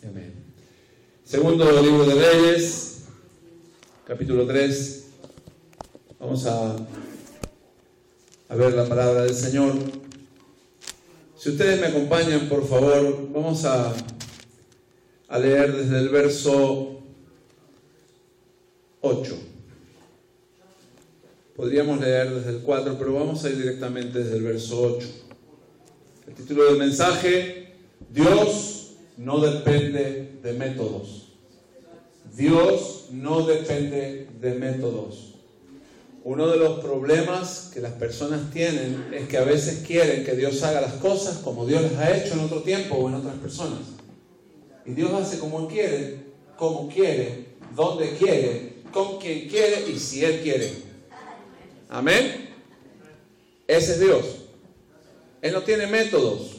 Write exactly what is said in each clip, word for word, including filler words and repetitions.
Amén. Segundo libro de Reyes, capítulo tres. Vamos a, a ver la palabra del Señor. Si ustedes me acompañan, por favor, vamos a, a leer desde el verso ocho. Podríamos leer desde el cuatro, pero vamos a ir directamente desde el verso ocho. El título del mensaje: Dios no depende de métodos. Dios no depende de métodos. Uno de los problemas que las personas tienen es que a veces quieren que Dios haga las cosas como Dios las ha hecho en otro tiempo o en otras personas. Y Dios hace como Él quiere, como quiere, donde quiere, con quien quiere y si Él quiere. Amén. Ese es Dios. Él no tiene métodos.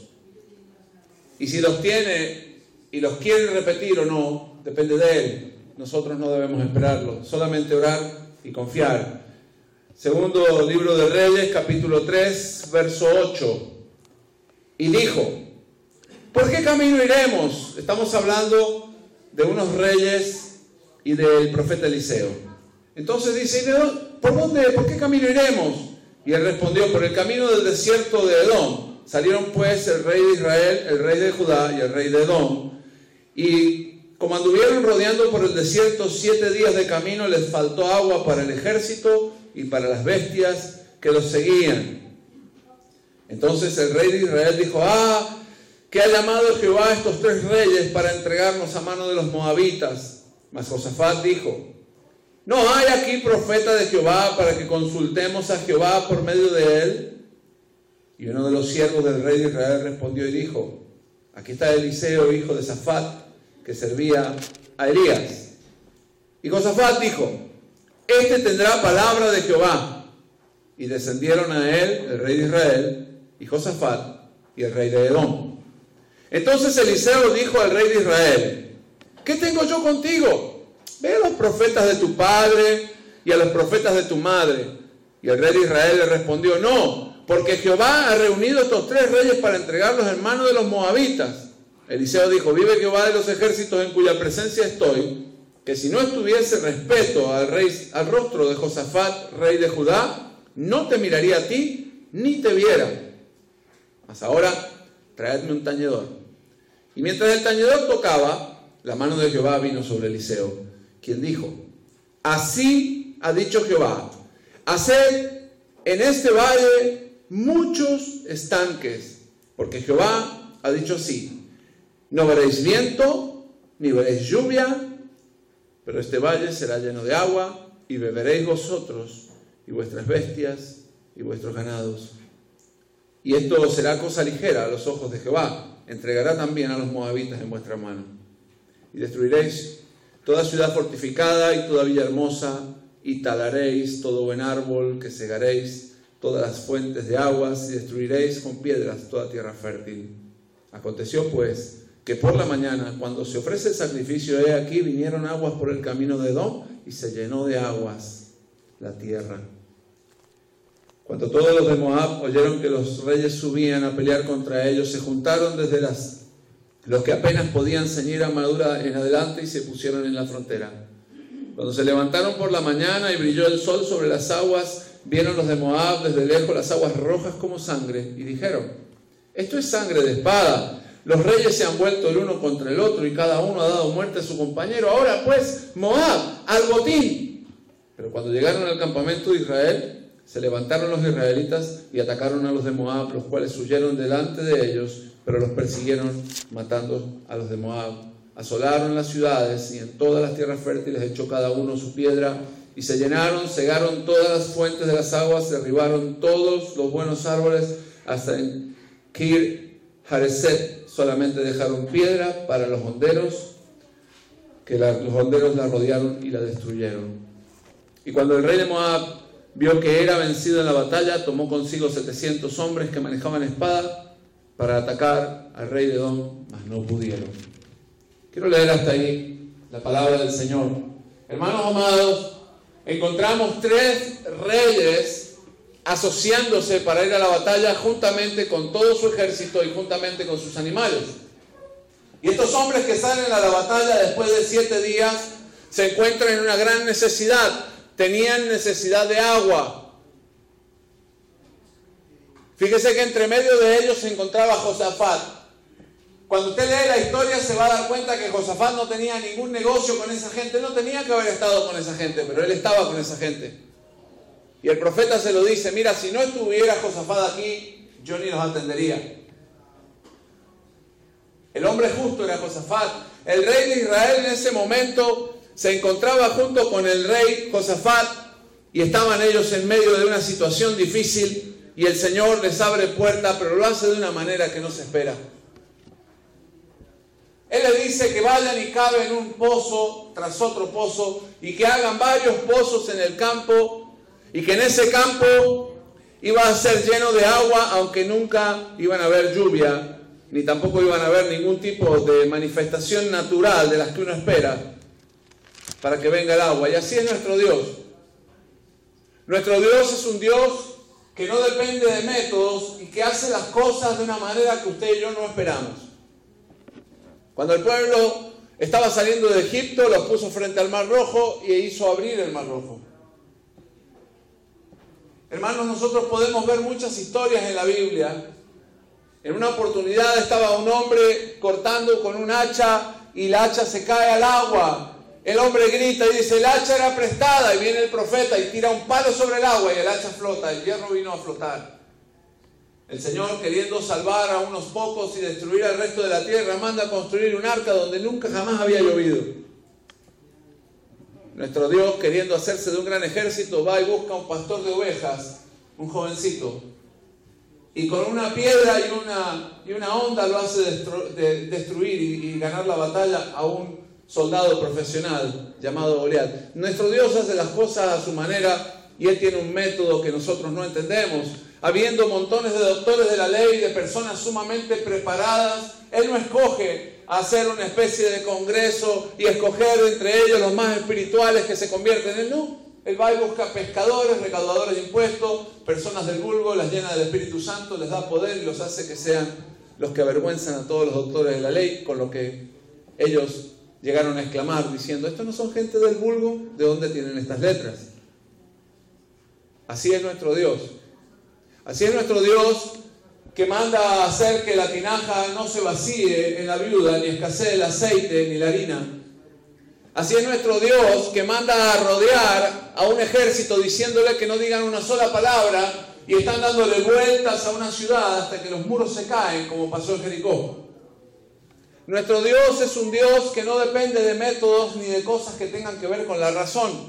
Y si los tiene y los quiere repetir o no, depende de Él. Nosotros no debemos esperarlo, solamente orar y confiar. Segundo libro de Reyes, capítulo tres, verso ocho. Y dijo: ¿por qué camino iremos? Estamos hablando de unos reyes y del profeta Eliseo. Entonces dice: ¿por dónde? ¿Por qué camino iremos? Y él respondió: por el camino del desierto de Edom. Salieron pues el rey de Israel, el rey de Judá y el rey de Edom. Y como anduvieron rodeando por el desierto siete días de camino, les faltó agua para el ejército y para las bestias que los seguían. Entonces el rey de Israel dijo: ah, que ha llamado Jehová a estos tres reyes para entregarnos a mano de los moabitas. Mas Josafat dijo: ¿no hay aquí profeta de Jehová para que consultemos a Jehová por medio de él? Y uno de los siervos del rey de Israel respondió y dijo: aquí está Eliseo, hijo de Safat, que servía a Elías. Y Josafat dijo: este tendrá palabra de Jehová. Y descendieron a él el rey de Israel y Josafat y el rey de Edom. Entonces Eliseo dijo al rey de Israel: ¿qué tengo yo contigo? Ve a los profetas de tu padre y a los profetas de tu madre. Y el rey de Israel le respondió: no, porque Jehová ha reunido a estos tres reyes para entregarlos en manos de los moabitas. Eliseo dijo: vive Jehová de los ejércitos en cuya presencia estoy, que si no estuviese respeto al, rey, al rostro de Josafat, rey de Judá, no te miraría a ti, ni te viera. Mas ahora, traedme un tañedor. Y mientras el tañedor tocaba, la mano de Jehová vino sobre Eliseo, quien dijo: así ha dicho Jehová, haced en este valle muchos estanques, porque Jehová ha dicho así: no veréis viento, ni veréis lluvia, pero este valle será lleno de agua, y beberéis vosotros, y vuestras bestias, y vuestros ganados. Y esto será cosa ligera a los ojos de Jehová. Entregará también a los moabitas en vuestra mano. Y destruiréis toda ciudad fortificada y toda villa hermosa, y talaréis todo buen árbol, que segaréis todas las fuentes de aguas, y destruiréis con piedras toda tierra fértil. Aconteció pues que por la mañana, cuando se ofrece el sacrificio, he aquí vinieron aguas por el camino de Edom, y se llenó de aguas la tierra. Cuando todos los de Moab oyeron que los reyes subían a pelear contra ellos, se juntaron desde las, los que apenas podían ceñir armadura en adelante, y se pusieron en la frontera. Cuando se levantaron por la mañana y brilló el sol sobre las aguas, vieron los de Moab desde lejos las aguas rojas como sangre, y dijeron: esto es sangre de espada. Los reyes se han vuelto el uno contra el otro, y cada uno ha dado muerte a su compañero. Ahora pues, Moab, al botín. Pero cuando llegaron al campamento de Israel, se levantaron los israelitas y atacaron a los de Moab, los cuales huyeron delante de ellos, pero los persiguieron, matando a los de Moab. Asolaron las ciudades, y en todas las tierras fértiles echó cada uno su piedra, y se llenaron, cegaron todas las fuentes de las aguas, derribaron todos los buenos árboles, hasta en Kir Hareset solamente dejaron piedra para los honderos, que la, los honderos la rodearon y la destruyeron. Y cuando el rey de Moab vio que era vencido en la batalla, tomó consigo setecientos hombres que manejaban espada para atacar al rey de Edom, mas no pudieron. Quiero leer hasta ahí la palabra del Señor. Hermanos amados, encontramos tres reyes asociándose para ir a la batalla juntamente con todo su ejército y juntamente con sus animales. Y estos los hombres que salen a la batalla después de siete días se encuentran en una gran necesidad. Tenían necesidad de agua. Fíjese que entre medio de ellos se encontraba Josafat. Cuando usted lee la historia se va a dar cuenta que Josafat no tenía ningún negocio con esa gente. No tenía que haber estado con esa gente, pero él estaba con esa gente. Y el profeta se lo dice: mira, si no estuviera Josafat aquí, yo ni los atendería. El hombre justo era Josafat. El rey de Israel en ese momento se encontraba junto con el rey Josafat y estaban ellos en medio de una situación difícil y el Señor les abre puerta, pero lo hace de una manera que no se espera. Él le dice que vayan y caven un pozo tras otro pozo y que hagan varios pozos en el campo y que en ese campo iba a ser lleno de agua, aunque nunca iban a haber lluvia, ni tampoco iban a haber ningún tipo de manifestación natural de las que uno espera para que venga el agua. Y así es nuestro Dios. Nuestro Dios es un Dios que no depende de métodos y que hace las cosas de una manera que usted y yo no esperamos. Cuando el pueblo estaba saliendo de Egipto, los puso frente al Mar Rojo y hizo abrir el Mar Rojo. Hermanos, nosotros podemos ver muchas historias en la Biblia. En una oportunidad estaba un hombre cortando con un hacha y la hacha se cae al agua. El hombre grita y dice: el hacha era prestada. Y viene el profeta y tira un palo sobre el agua y el hacha flota. El hierro vino a flotar. El Señor, queriendo salvar a unos pocos y destruir al resto de la tierra, manda a construir un arca donde nunca jamás había llovido. Nuestro Dios, queriendo hacerse de un gran ejército, va y busca un pastor de ovejas, un jovencito, y con una piedra y una, y una onda lo hace destru- de, destruir y, y ganar la batalla a un soldado profesional llamado Goliat. Nuestro Dios hace las cosas a su manera y Él tiene un método que nosotros no entendemos. Habiendo montones de doctores de la ley, de personas sumamente preparadas, Él no escoge hacer una especie de congreso y escoger entre ellos los más espirituales que se convierten en Él. No, Él va y busca pescadores, recaudadores de impuestos, personas del vulgo, las llena del Espíritu Santo, les da poder y los hace que sean los que avergüenzan a todos los doctores de la ley, con lo que ellos llegaron a exclamar diciendo: estos no son gente del vulgo, ¿de dónde tienen estas letras? Así es nuestro Dios. Así es nuestro Dios, que manda a hacer que la tinaja no se vacíe en la viuda, ni escasee el aceite ni la harina. Así es nuestro Dios, que manda a rodear a un ejército diciéndole que no digan una sola palabra y están dándole vueltas a una ciudad hasta que los muros se caen, como pasó en Jericó. Nuestro Dios es un Dios que no depende de métodos ni de cosas que tengan que ver con la razón.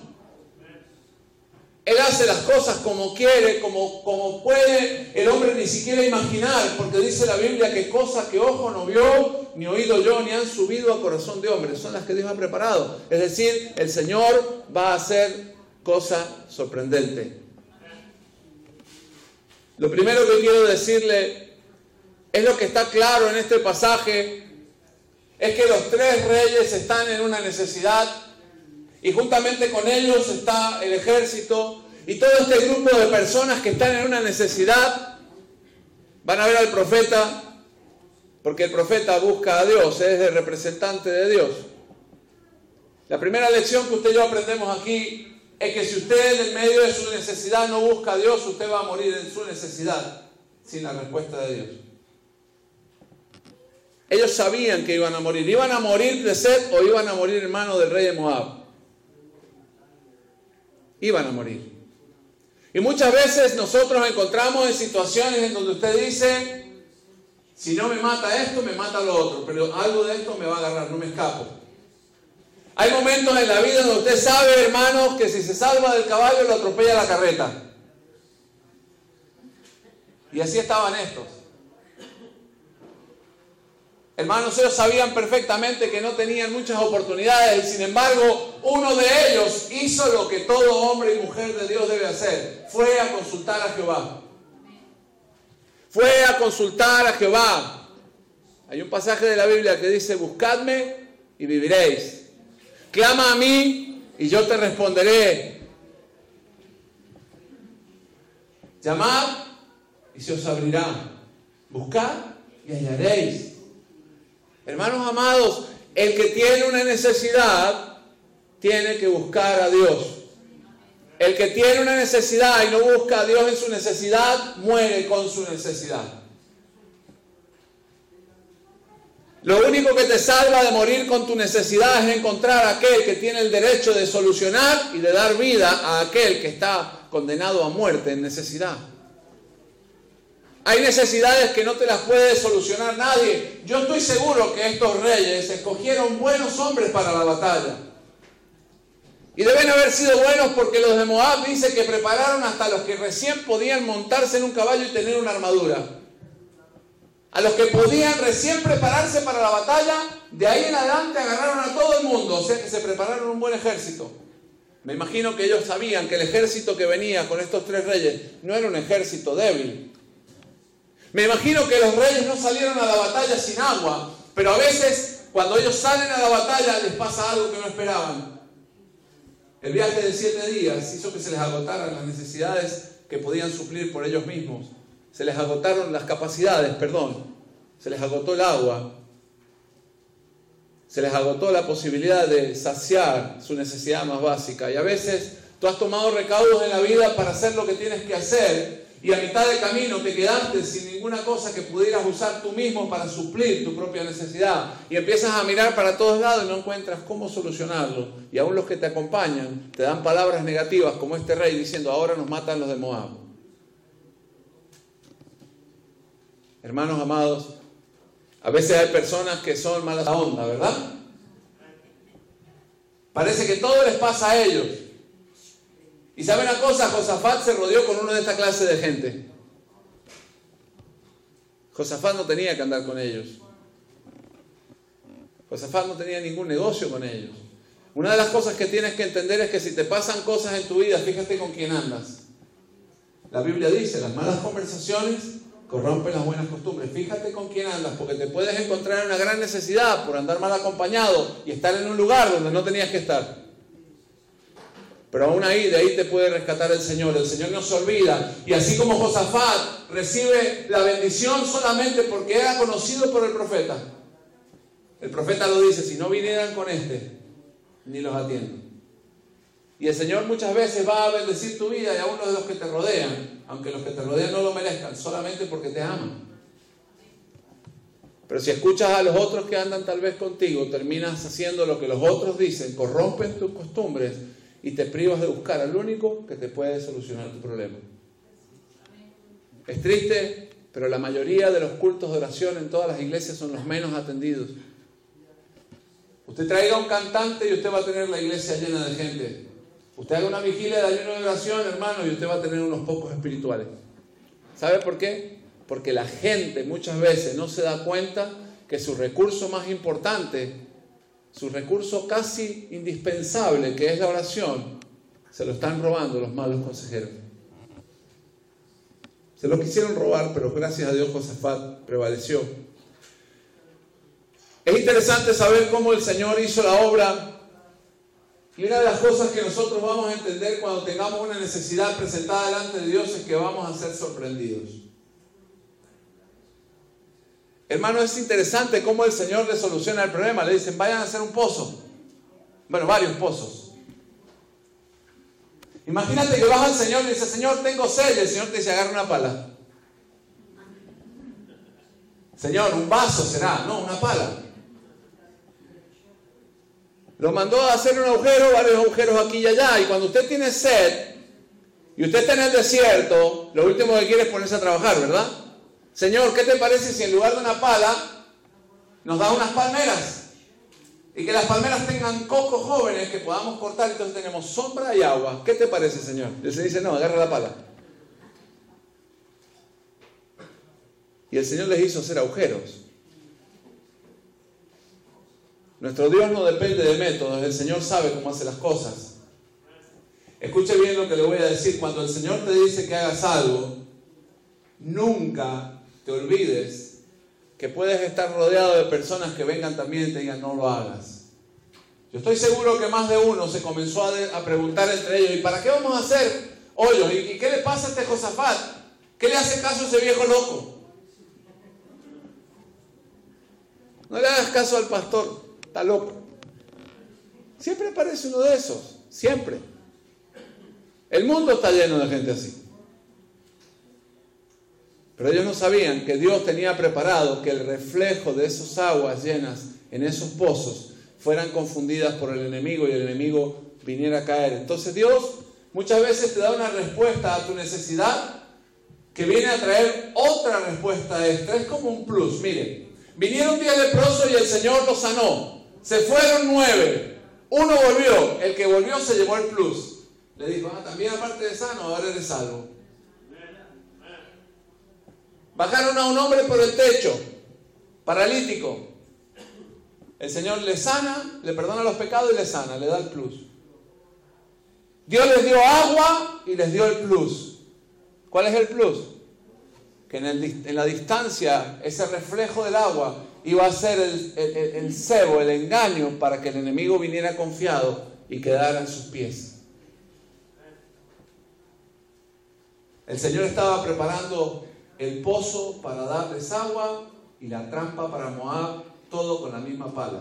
Él hace las cosas como quiere, como, como puede el hombre ni siquiera imaginar, porque dice la Biblia que cosas que ojo no vio, ni oído yo, ni han subido a corazón de hombre, son las que Dios ha preparado. Es decir, el Señor va a hacer cosa sorprendente. Lo primero que quiero decirle es lo que está claro en este pasaje, es que los tres reyes están en una necesidad. Y juntamente con ellos está el ejército y todo este grupo de personas que están en una necesidad. Van a ver al profeta, porque el profeta busca a Dios, es el representante de Dios. La primera lección que usted y yo aprendemos aquí es que si usted en medio de su necesidad no busca a Dios, usted va a morir en su necesidad sin la respuesta de Dios. Ellos sabían que iban a morir. ¿Iban a morir de sed o iban a morir en manos del rey de Moab? Iban a morir. Y muchas veces nosotros nos encontramos en situaciones en donde usted dice: si no me mata esto, me mata lo otro, pero algo de esto me va a agarrar, no me escapo. Hay momentos en la vida donde usted sabe, hermanos, que si se salva del caballo lo atropella la carreta. Y así estaban estos. Hermanos, ellos sabían perfectamente que no tenían muchas oportunidades y sin embargo uno de ellos hizo lo que todo hombre y mujer de Dios debe hacer. Fue a consultar a Jehová. Fue a consultar a Jehová. Hay un pasaje de la Biblia que dice: buscadme y viviréis. Clama a mí y yo te responderé. Llamad y se os abrirá. Buscad y hallaréis. Hermanos amados, el que tiene una necesidad tiene que buscar a Dios. El que tiene una necesidad y no busca a Dios en su necesidad, muere con su necesidad. Lo único que te salva de morir con tu necesidad es encontrar a aquel que tiene el derecho de solucionar y de dar vida a aquel que está condenado a muerte en necesidad. Hay necesidades que no te las puede solucionar nadie. Yo estoy seguro que estos reyes escogieron buenos hombres para la batalla. Y deben haber sido buenos porque los de Moab dice que prepararon hasta los que recién podían montarse en un caballo y tener una armadura. A los que podían recién prepararse para la batalla, de ahí en adelante agarraron a todo el mundo. O sea que se prepararon un buen ejército. Me imagino que ellos sabían que el ejército que venía con estos tres reyes no era un ejército débil. Me imagino que los reyes no salieron a la batalla sin agua, pero a veces cuando ellos salen a la batalla les pasa algo que no esperaban. El viaje de siete días hizo que se les agotaran las necesidades que podían suplir por ellos mismos. Se les agotaron las capacidades, perdón. Se les agotó el agua. Se les agotó la posibilidad de saciar su necesidad más básica. Y a veces tú has tomado recaudos en la vida para hacer lo que tienes que hacer. Y a mitad de camino te quedaste sin ninguna cosa que pudieras usar tú mismo para suplir tu propia necesidad. Y empiezas a mirar para todos lados y no encuentras cómo solucionarlo. Y aún los que te acompañan te dan palabras negativas como este rey diciendo, ahora nos matan los de Moab. Hermanos amados, a veces hay personas que son malas onda, ¿verdad? Parece que todo les pasa a ellos. Y sabe una cosa, Josafat se rodeó con uno de esta clase de gente. Josafat no tenía que andar con ellos. Josafat no tenía ningún negocio con ellos. Una de las cosas que tienes que entender es que si te pasan cosas en tu vida, fíjate con quién andas. La Biblia dice, las malas conversaciones corrompen las buenas costumbres. Fíjate con quién andas, porque te puedes encontrar en una gran necesidad por andar mal acompañado y estar en un lugar donde no tenías que estar. Pero aún ahí, de ahí te puede rescatar el Señor. El Señor no se olvida. Y así como Josafat recibe la bendición solamente porque era conocido por el profeta. El profeta lo dice, si no vinieran con este, ni los atiendo. Y el Señor muchas veces va a bendecir tu vida y a uno de los que te rodean, aunque los que te rodean no lo merezcan, solamente porque te aman. Pero si escuchas a los otros que andan tal vez contigo, terminas haciendo lo que los otros dicen, corrompen tus costumbres, y te privas de buscar al único que te puede solucionar tu problema. Es triste, pero la mayoría de los cultos de oración en todas las iglesias son los menos atendidos. Usted traiga un cantante y usted va a tener la iglesia llena de gente. Usted haga una vigilia de ayuno de oración, hermano, y usted va a tener unos pocos espirituales. ¿Sabe por qué? Porque la gente muchas veces no se da cuenta que su recurso más importante, su recurso casi indispensable, que es la oración, se lo están robando los malos consejeros. Se lo quisieron robar, pero gracias a Dios Josafat prevaleció. Es interesante saber cómo el Señor hizo la obra. Y una de las cosas que nosotros vamos a entender cuando tengamos una necesidad presentada delante de Dios es que vamos a ser sorprendidos. Hermano, es interesante cómo el Señor le soluciona el problema. Le dicen, vayan a hacer un pozo. Bueno, varios pozos. Imagínate que vas al Señor y dices, Señor, tengo sed. Y el Señor te dice, agarra una pala. Señor, un vaso será. No, una pala. Lo mandó a hacer un agujero, varios agujeros aquí y allá. Y cuando usted tiene sed y usted está en el desierto, lo último que quiere es ponerse a trabajar, ¿verdad? Señor, ¿qué te parece si en lugar de una pala nos da unas palmeras? Y que las palmeras tengan cocos jóvenes que podamos cortar, entonces tenemos sombra y agua. ¿Qué te parece, Señor? Y él se dice, no, agarra la pala. Y el Señor les hizo hacer agujeros. Nuestro Dios no depende de métodos, el Señor sabe cómo hace las cosas. Escuche bien lo que le voy a decir. Cuando el Señor te dice que hagas algo, nunca te olvides que puedes estar rodeado de personas que vengan también y te digan, no lo hagas. Yo estoy seguro que más de uno se comenzó a, de, a preguntar entre ellos, ¿y para qué vamos a hacer hoyos? ¿Y, ¿Y qué le pasa a este Josafat? ¿Qué le hace caso a ese viejo loco? No le hagas caso al pastor, está loco. Siempre aparece uno de esos, siempre. El mundo está lleno de gente así. Pero ellos no sabían que Dios tenía preparado que el reflejo de esas aguas llenas en esos pozos fueran confundidas por el enemigo y el enemigo viniera a caer. Entonces Dios muchas veces te da una respuesta a tu necesidad que viene a traer otra respuesta extra. Es como un plus. Miren, vinieron diez leprosos y el Señor los sanó. Se fueron nueve. Uno volvió. El que volvió se llevó el plus. Le dijo, ah, también aparte de sano, ahora eres salvo. Bajaron a un hombre por el techo, paralítico. El Señor le sana, le perdona los pecados y le sana, le da el plus. Dios les dio agua y les dio el plus. ¿Cuál es el plus? Que en, el, en la distancia, ese reflejo del agua iba a ser el, el, el, el cebo, el engaño, para que el enemigo viniera confiado y quedara en sus pies. El Señor estaba preparando el pozo para darles agua y la trampa para Moab, todo con la misma pala.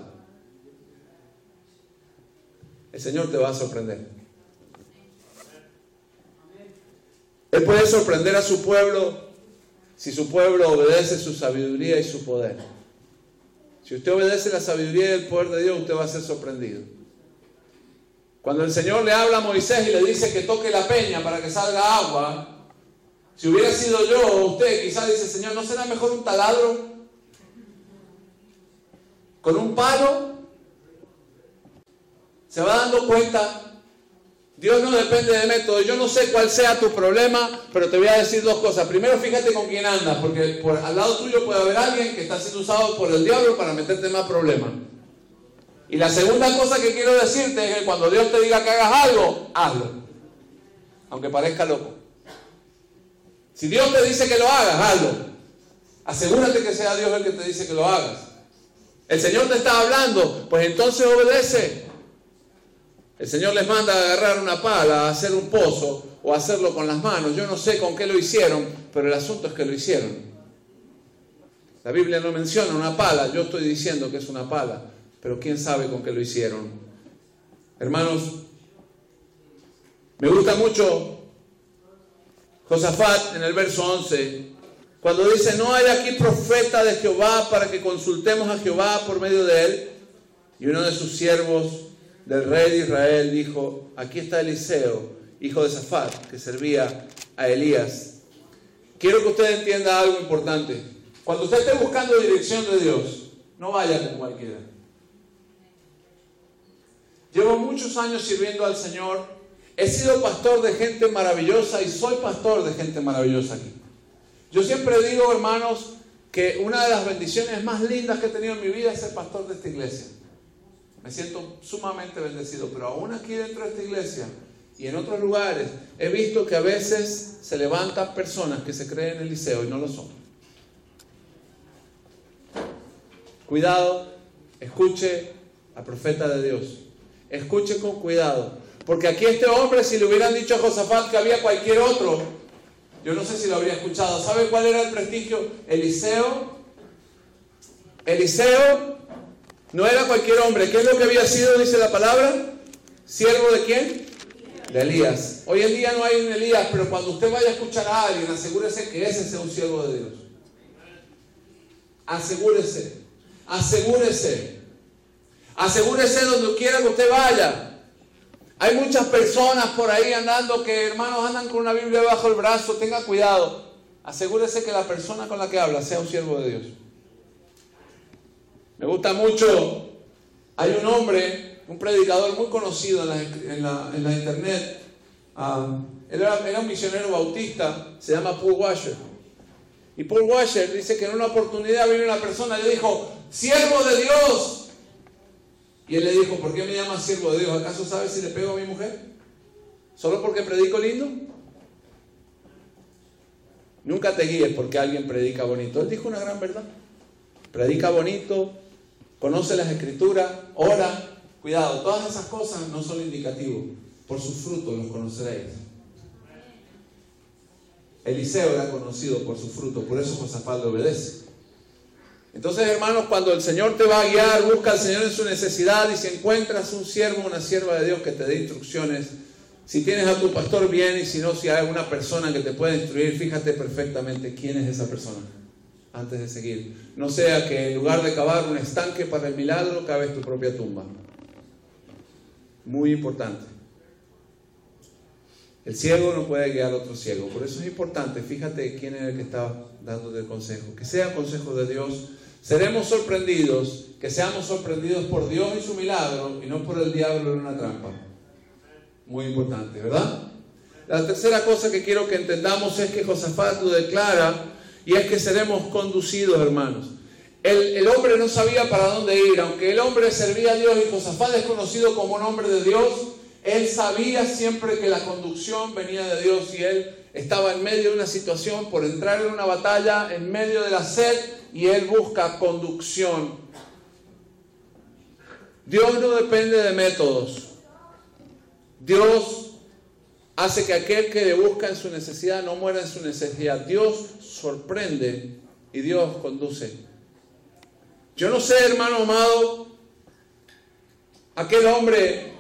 El Señor te va a sorprender. Él puede sorprender a su pueblo si su pueblo obedece su sabiduría y su poder. Si usted obedece la sabiduría y el poder de Dios, usted va a ser sorprendido. Cuando el Señor le habla a Moisés y le dice que toque la peña para que salga agua, si hubiera sido yo o usted, quizás dice, Señor, ¿no será mejor un taladro? Con un palo. Se va dando cuenta. Dios no depende de métodos. Yo no sé cuál sea tu problema, pero te voy a decir dos cosas. Primero, fíjate con quién andas, porque por, al lado tuyo puede haber alguien que está siendo usado por el diablo para meterte más problemas. Y la segunda cosa que quiero decirte es que cuando Dios te diga que hagas algo, hazlo. Aunque parezca loco. Si Dios te dice que lo hagas, hazlo. Asegúrate que sea Dios el que te dice que lo hagas. El Señor te está hablando, pues entonces obedece. El Señor les manda a agarrar una pala, a hacer un pozo o a hacerlo con las manos. Yo no sé con qué lo hicieron, pero el asunto es que lo hicieron. La Biblia no menciona una pala, yo estoy diciendo que es una pala, pero quién sabe con qué lo hicieron. Hermanos, me gusta mucho Josafat en el verso once, cuando dice, no hay aquí profeta de Jehová para que consultemos a Jehová por medio de él. Y uno de sus siervos del rey de Israel dijo, aquí está Eliseo, hijo de Safat, que servía a Elías. Quiero que usted entienda algo importante. Cuando usted esté buscando dirección de Dios, no vaya con cualquiera. Llevo muchos años sirviendo al Señor. He sido pastor de gente maravillosa y soy pastor de gente maravillosa aquí. Yo siempre digo, hermanos, que una de las bendiciones más lindas que he tenido en mi vida es ser pastor de esta iglesia. Me siento sumamente bendecido, pero aún aquí dentro de esta iglesia y en otros lugares he visto que a veces se levantan personas que se creen Eliseo y no lo son. Cuidado, escuche al profeta de Dios. Escuche con cuidado. Porque aquí este hombre, si le hubieran dicho a Josafat que había cualquier otro, yo no sé si lo habría escuchado. ¿Sabe cuál era el prestigio? Eliseo. Eliseo no era cualquier hombre. ¿Qué es lo que había sido, dice la palabra? ¿Siervo de quién? De Elías. Hoy en día no hay un Elías, pero cuando usted vaya a escuchar a alguien, asegúrese que ese sea un siervo de Dios. Asegúrese. Asegúrese. Asegúrese donde quiera que usted vaya. Hay muchas personas por ahí andando que, hermanos, andan con una Biblia bajo el brazo. Tenga cuidado. Asegúrese que la persona con la que habla sea un siervo de Dios. Me gusta mucho. Hay un hombre, un predicador muy conocido en la, en la, en la internet. Uh, él era, era un misionero bautista. Se llama Paul Washer. Y Paul Washer dice que en una oportunidad vino una persona y le dijo, siervo de Dios. Y él le dijo, ¿por qué me llamas siervo de Dios? ¿Acaso sabes si le pego a mi mujer? ¿Solo porque predico lindo? Nunca te guíes porque alguien predica bonito. Él dijo una gran verdad. Predica bonito, conoce las escrituras, ora. Cuidado, todas esas cosas no son indicativos. Por sus frutos los conoceréis. Eliseo era conocido por sus frutos, por eso Josafat le obedece. Entonces, hermanos, cuando el Señor te va a guiar, busca al Señor en su necesidad, y si encuentras un siervo o una sierva de Dios que te dé instrucciones, si tienes a tu pastor, bien, y si no, si hay una persona que te pueda instruir, fíjate perfectamente quién es esa persona antes de seguir. No sea que en lugar de cavar un estanque para el milagro, caves tu propia tumba. Muy importante. El ciego no puede guiar a otro ciego. Por eso es importante, fíjate quién es el que está dándote el consejo. Que sea consejo de Dios. Seremos sorprendidos, que seamos sorprendidos por Dios y su milagro, y no por el diablo en una trampa. Muy importante, ¿verdad? La tercera cosa que quiero que entendamos es que Josafat lo declara, y es que seremos conducidos, hermanos. El, el hombre no sabía para dónde ir, aunque el hombre servía a Dios y Josafat es conocido como un hombre de Dios. Él sabía siempre que la conducción venía de Dios, y él estaba en medio de una situación por entrar en una batalla, en medio de la sed, y él busca conducción. Dios no depende de métodos. Dios hace que aquel que le busca en su necesidad no muera en su necesidad. Dios sorprende y Dios conduce. Yo no sé, hermano amado, aquel hombre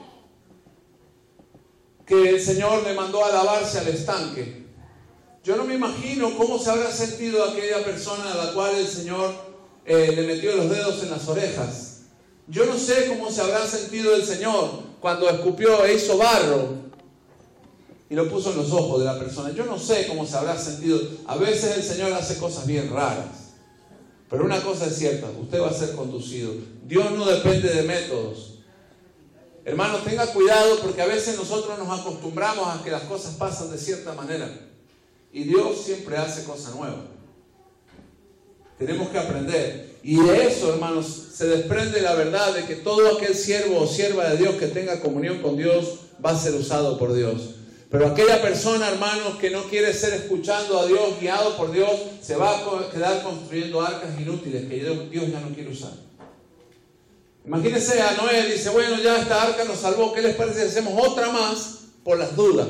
que el Señor le mandó a lavarse al estanque. Yo no me imagino cómo se habrá sentido aquella persona a la cual el Señor eh, le metió los dedos en las orejas. Yo no sé cómo se habrá sentido el Señor cuando escupió e hizo barro y lo puso en los ojos de la persona. Yo no sé cómo se habrá sentido. A veces el Señor hace cosas bien raras. Pero una cosa es cierta, usted va a ser conducido. Dios no depende de métodos. Hermanos, tenga cuidado, porque a veces nosotros nos acostumbramos a que las cosas pasan de cierta manera. Y Dios siempre hace cosas nuevas. Tenemos que aprender. Y de eso, hermanos, se desprende la verdad de que todo aquel siervo o sierva de Dios que tenga comunión con Dios va a ser usado por Dios. Pero aquella persona, hermanos, que no quiere ser escuchando a Dios, guiado por Dios, se va a quedar construyendo arcas inútiles que Dios ya no quiere usar. Imagínense a Noé, dice, bueno, ya esta arca nos salvó, ¿qué les parece si hacemos otra más por las dudas?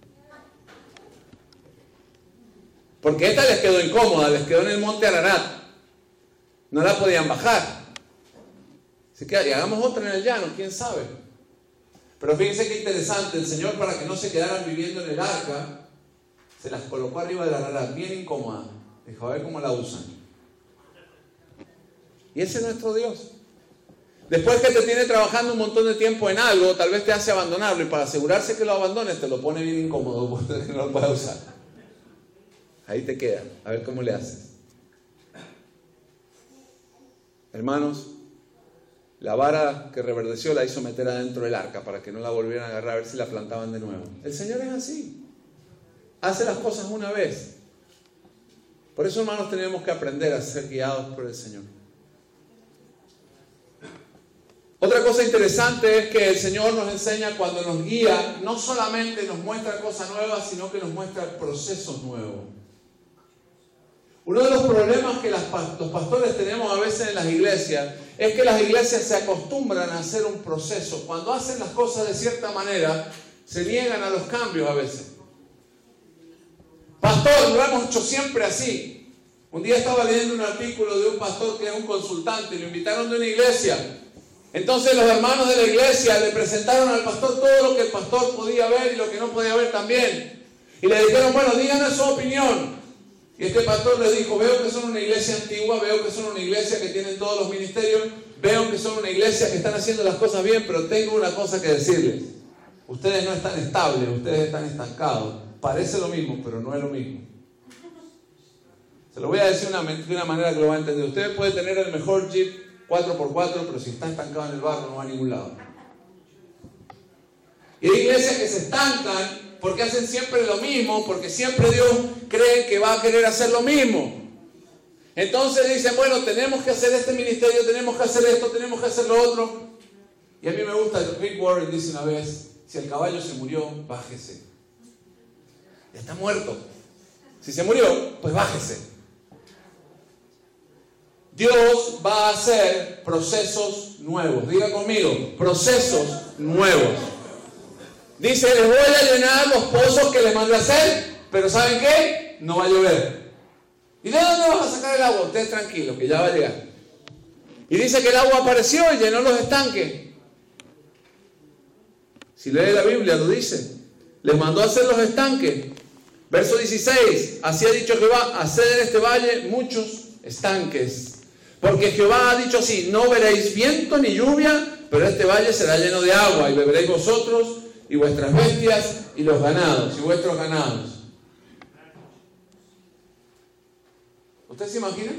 Porque esta les quedó incómoda, les quedó en el monte Ararat. No la podían bajar. Así que y hagamos otra en el llano, quién sabe. Pero fíjense qué interesante, el Señor, para que no se quedaran viviendo en el arca, se las colocó arriba del Ararat, bien incómoda. Dijo, a ver cómo la usan. Y ese es nuestro Dios. Después que te tiene trabajando un montón de tiempo en algo, tal vez te hace abandonarlo, y para asegurarse que lo abandones, te lo pone bien incómodo, porque no lo puedes usar. Ahí te queda, a ver cómo le haces. Hermanos, la vara que reverdeció la hizo meter adentro del arca para que no la volvieran a agarrar, a ver si la plantaban de nuevo. El Señor es así. Hace las cosas una vez. Por eso, hermanos, tenemos que aprender a ser guiados por el Señor. Otra cosa interesante es que el Señor nos enseña, cuando nos guía, no solamente nos muestra cosas nuevas, sino que nos muestra procesos nuevos. Uno de los problemas que las, los pastores tenemos a veces en las iglesias es que las iglesias se acostumbran a hacer un proceso. Cuando hacen las cosas de cierta manera, se niegan a los cambios a veces. Pastor, lo hemos hecho siempre así. Un día estaba leyendo un artículo de un pastor que es un consultante y lo invitaron de una iglesia. Entonces los hermanos de la iglesia le presentaron al pastor todo lo que el pastor podía ver y lo que no podía ver también. Y le dijeron, bueno, díganos su opinión. Y este pastor les dijo, veo que son una iglesia antigua, veo que son una iglesia que tienen todos los ministerios, veo que son una iglesia que están haciendo las cosas bien, pero tengo una cosa que decirles. Ustedes no están estables, ustedes están estancados. Parece lo mismo, pero no es lo mismo. Se lo voy a decir una, de una manera que lo va a entender. Usted puede tener el mejor Jeep cuatro por cuatro, pero si está estancado en el barro no va a ningún lado. Y hay iglesias que se estancan porque hacen siempre lo mismo, porque siempre Dios cree que va a querer hacer lo mismo. Entonces dicen, bueno, tenemos que hacer este ministerio, tenemos que hacer esto, tenemos que hacer lo otro. Y a mí me gusta, Rick Warren dice una vez, si el caballo se murió, bájese. Ya está muerto. Si se murió, pues bájese. Dios va a hacer procesos nuevos. Diga conmigo, procesos nuevos. Dice, les voy a llenar los pozos que les mandé a hacer, pero ¿saben qué? No va a llover. ¿Y de dónde vas a sacar el agua? Ustedes tranquilos, que ya va a llegar. Y dice que el agua apareció y llenó los estanques. Si lee la Biblia lo dice. Les mandó a hacer los estanques. Verso dieciséis. Así ha dicho Jehová, haced en este valle muchos estanques. Porque Jehová ha dicho así, no veréis viento ni lluvia, pero este valle será lleno de agua, y beberéis vosotros, y vuestras bestias, y los ganados, y vuestros ganados. ¿Usted se imagina?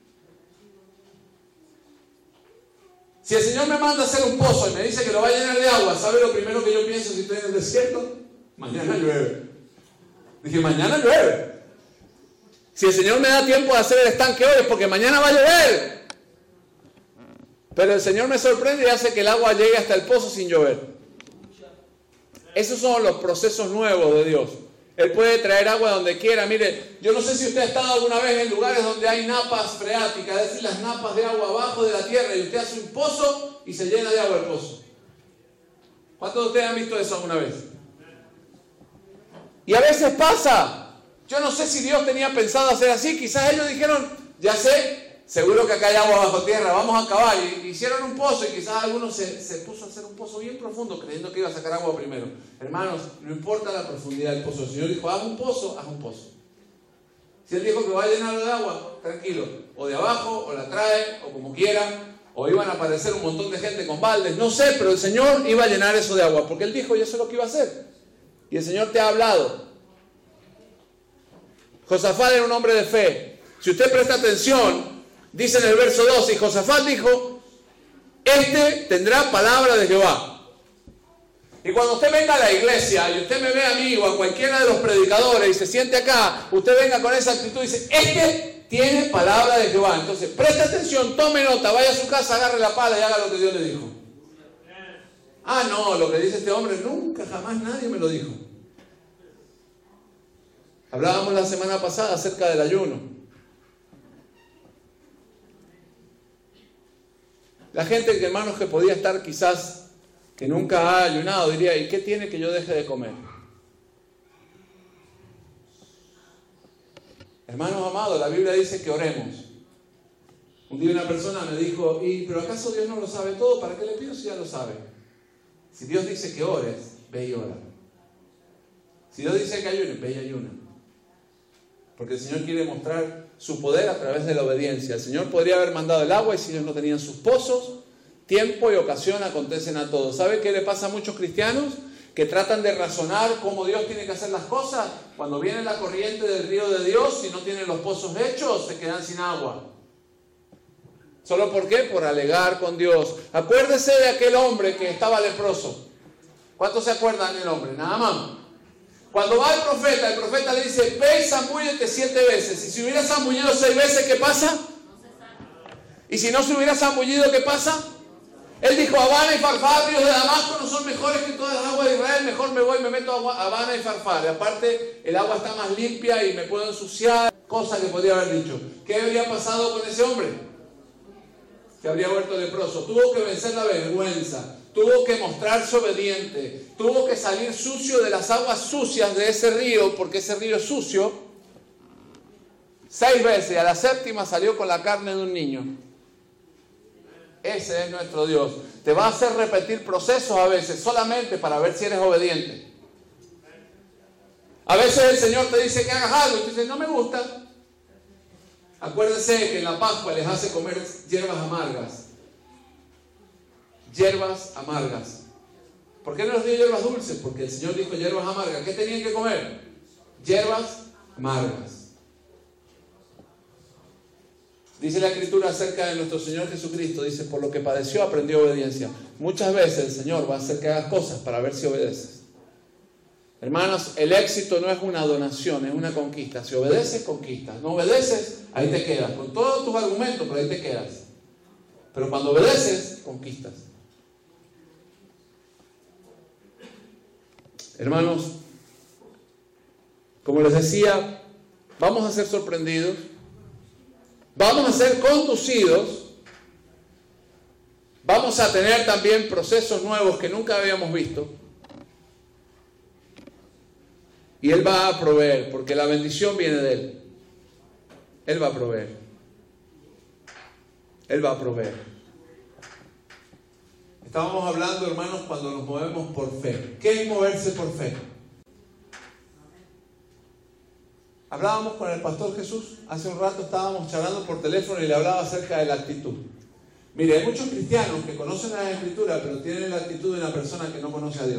Si el Señor me manda a hacer un pozo y me dice que lo va a llenar de agua, ¿sabe lo primero que yo pienso si estoy en el desierto? Mañana llueve. Dije, mañana llueve. Si el Señor me da tiempo de hacer el estanque hoy es porque mañana va a llover. Pero el Señor me sorprende y hace que el agua llegue hasta el pozo sin llover. Esos son los procesos nuevos de Dios. Él puede traer agua donde quiera. Mire, yo no sé si usted ha estado alguna vez en lugares donde hay napas freáticas, es decir, las napas de agua abajo de la tierra, y usted hace un pozo y se llena de agua el pozo. ¿Cuántos de ustedes han visto eso alguna vez? Y a veces pasa. Yo no sé si Dios tenía pensado hacer así. Quizás ellos dijeron, ya sé, seguro que acá hay agua bajo tierra, vamos a cavar. Y hicieron un pozo y quizás alguno se, se puso a hacer un pozo bien profundo creyendo que iba a sacar agua primero. Hermanos, no importa la profundidad del pozo. El Señor dijo, haz un pozo, haz un pozo. Si Él dijo que va a llenarlo de agua, tranquilo. O de abajo, o la trae, o como quiera. O iban a aparecer un montón de gente con baldes. No sé, pero el Señor iba a llenar eso de agua. Porque Él dijo, y eso es lo que iba a hacer. Y el Señor te ha hablado. Josafat era un hombre de fe. Si usted presta atención, dice en el verso doce, y Josafat dijo, este tendrá palabra de Jehová. Y cuando usted venga a la iglesia y usted me ve a mí o a cualquiera de los predicadores y se siente acá, usted venga con esa actitud y dice, este tiene palabra de Jehová. Entonces preste atención, tome nota, vaya a su casa, agarre la pala y haga lo que Dios le dijo. Ah, no, lo que dice este hombre nunca, jamás nadie me lo dijo. Hablábamos la semana pasada acerca del ayuno. La gente, que hermanos, que podía estar quizás, que nunca ha ayunado, diría, ¿y qué tiene que yo deje de comer? Hermanos amados, la Biblia dice que oremos. Un día una persona me dijo, ¿y pero acaso Dios no lo sabe todo? ¿Para qué le pido si ya lo sabe? Si Dios dice que ores, ve y ora. Si Dios dice que ayunes, ve y ayuna. Porque el Señor quiere mostrar su poder a través de la obediencia. El Señor podría haber mandado el agua y si ellos no tenían sus pozos, tiempo y ocasión acontecen a todos. ¿Sabe qué le pasa a muchos cristianos? Que tratan de razonar cómo Dios tiene que hacer las cosas. Cuando viene la corriente del río de Dios, si no tienen los pozos hechos, se quedan sin agua. ¿Solo por qué? Por alegar con Dios. Acuérdese de aquel hombre que estaba leproso. ¿Cuántos se acuerdan del hombre? Nada más. Cuando va el profeta, el profeta le dice, ve y zambúllete siete veces. Y si hubiera zambullido seis veces, ¿qué pasa? Y si no se hubiera zambullido, ¿qué pasa? Él dijo, Habana y Farfar, ríos de Damasco, no son mejores que todas las aguas de Israel. Mejor me voy y me meto a Habana y Farfar. Y aparte, el agua está más limpia y me puedo ensuciar. Cosa que podría haber dicho. ¿Qué habría pasado con ese hombre? Que habría vuelto leproso. Tuvo que vencer la vergüenza. Tuvo que mostrarse obediente, tuvo que salir sucio de las aguas sucias de ese río, porque ese río es sucio, seis veces, y a la séptima salió con la carne de un niño. Ese es nuestro Dios. Te va a hacer repetir procesos a veces, solamente para ver si eres obediente. A veces el Señor te dice que hagas algo, y tú dices, no me gusta. Acuérdense que en la Pascua les hace comer hierbas amargas. Hierbas amargas. ¿Por qué no les dio hierbas dulces? Porque el Señor dijo hierbas amargas. ¿Qué tenían que comer? Hierbas amargas. Dice la Escritura acerca de nuestro Señor Jesucristo, dice, por lo que padeció aprendió obediencia. Muchas veces el Señor va a hacer que hagas cosas para ver si obedeces. Hermanos, el éxito no es una donación, es una conquista. Si obedeces, conquistas. No obedeces, ahí te quedas. Con todos tus argumentos, pero ahí te quedas. Pero cuando obedeces, conquistas. Hermanos, como les decía, vamos a ser sorprendidos, vamos a ser conducidos, vamos a tener también procesos nuevos que nunca habíamos visto. Y Él va a proveer, porque la bendición viene de Él. Él va a proveer. Él va a proveer. Estábamos hablando, hermanos, cuando nos movemos por fe. ¿Qué es moverse por fe? Hablábamos con el pastor Jesús, hace un rato estábamos charlando por teléfono y le hablaba acerca de la actitud. Mire, hay muchos cristianos que conocen la Escritura, pero tienen la actitud de una persona que no conoce a Dios.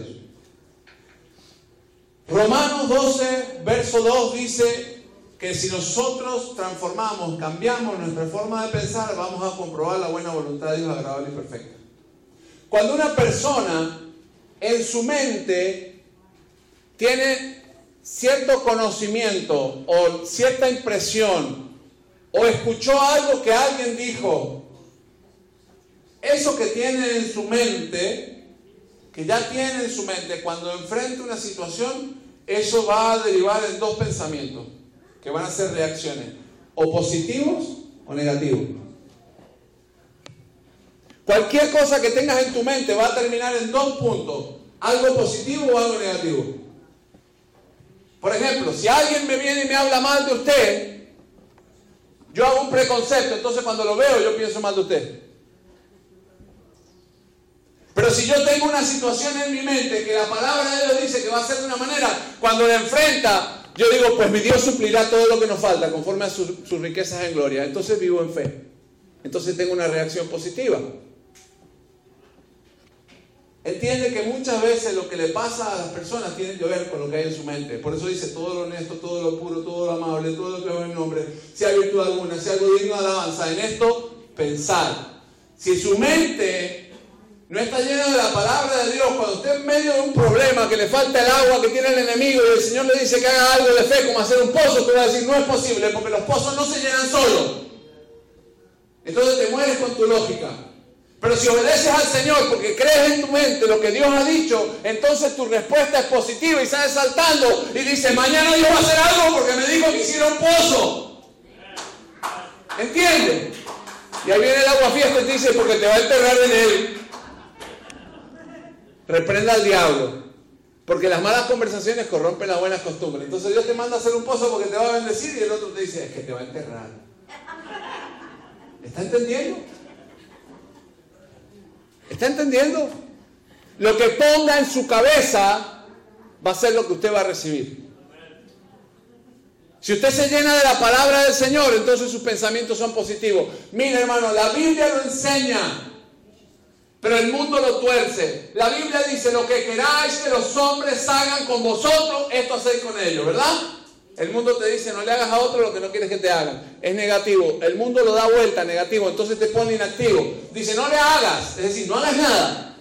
Romanos doce, verso dos dice que si nosotros transformamos, cambiamos nuestra forma de pensar, vamos a comprobar la buena voluntad de Dios agradable y perfecta. Cuando una persona en su mente tiene cierto conocimiento o cierta impresión o escuchó algo que alguien dijo, eso que tiene en su mente, que ya tiene en su mente, cuando enfrenta una situación, eso va a derivar en dos pensamientos, que van a ser reacciones, o positivos o negativos. Cualquier cosa que tengas en tu mente va a terminar en dos puntos, algo positivo o algo negativo. Por ejemplo, si alguien me viene y me habla mal de usted, yo hago un preconcepto, entonces cuando lo veo yo pienso mal de usted. Pero si yo tengo una situación en mi mente que la palabra de Dios dice que va a ser de una manera, cuando la enfrenta, yo digo, pues mi Dios suplirá todo lo que nos falta conforme a sus, sus riquezas en gloria. Entonces vivo en fe. Entonces tengo una reacción positiva. Entiende que muchas veces lo que le pasa a las personas tiene que ver con lo que hay en su mente. Por eso dice todo lo honesto, todo lo puro, todo lo amable, todo lo que es buen nombre, si hay virtud alguna, si hay algo digno de alabanza. En esto, pensar. Si su mente no está llena de la palabra de Dios, cuando usted en medio de un problema, que le falta el agua que tiene el enemigo y el Señor le dice que haga algo de fe, como hacer un pozo, tú vas a decir, no es posible, porque los pozos no se llenan solos. Entonces te mueres con tu lógica. Pero si obedeces al Señor porque crees en tu mente lo que Dios ha dicho, entonces tu respuesta es positiva y sales saltando y dices, mañana Dios va a hacer algo porque me dijo que hiciera un pozo. ¿Entiendes? Y ahí viene el aguafiestas y te dice, porque te va a enterrar en él. Reprenda al diablo, porque las malas conversaciones corrompen las buenas costumbres. Entonces Dios te manda a hacer un pozo porque te va a bendecir y el otro te dice, es que te va a enterrar. ¿Está entendiendo? ¿Está entendiendo? Lo que ponga en su cabeza va a ser lo que usted va a recibir. Si usted se llena de la palabra del Señor, entonces sus pensamientos son positivos. Mira, hermano, la Biblia lo enseña, pero el mundo lo tuerce. La Biblia dice, lo que queráis que los hombres hagan con vosotros, esto hacéis con ellos, ¿verdad? El mundo te dice, no le hagas a otro lo que no quieres que te hagan. Es negativo. El mundo lo da vuelta, negativo. Entonces te pone inactivo. Dice, no le hagas. Es decir, no hagas nada.